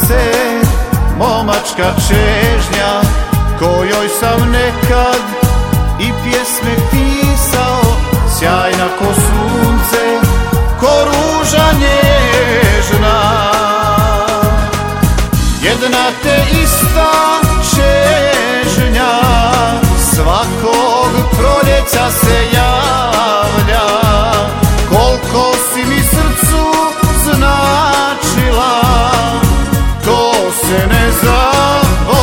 srce, momačka čežnja, kojoj sam nekad i pjesme pisao, sjajna ko sunce, ko ruža nježna. Jedna te ista čežnja svakog proljeća se javlja, koliko si mi srcu značila, to se ne zaboravlja.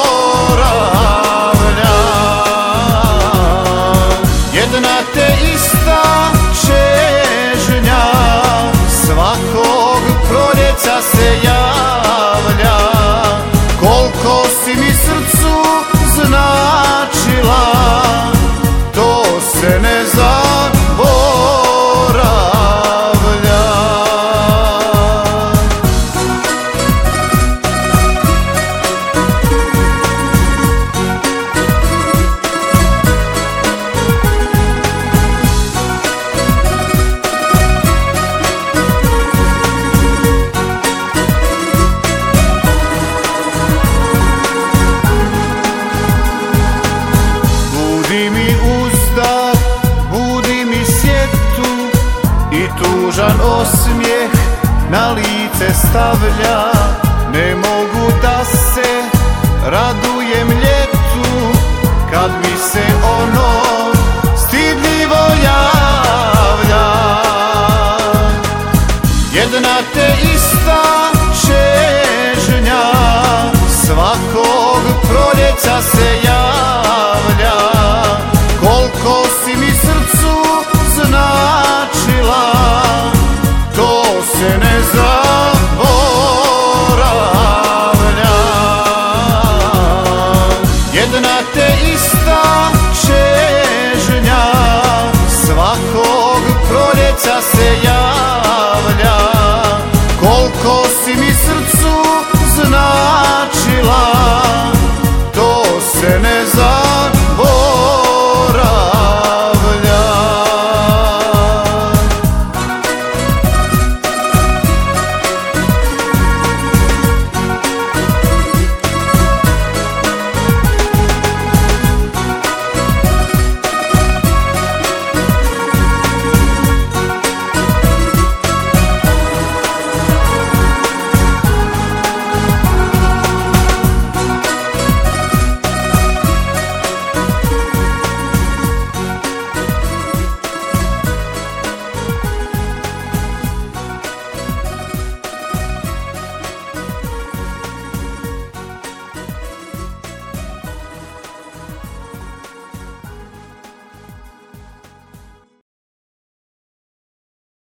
Jedna te ista čežnja svakog proljeća se javlja, koliko si mi srcu značila, to se ne zaboravlja. Budi mi uzdah, budi mi sjetu i tužan osmijeh na lice stavlja.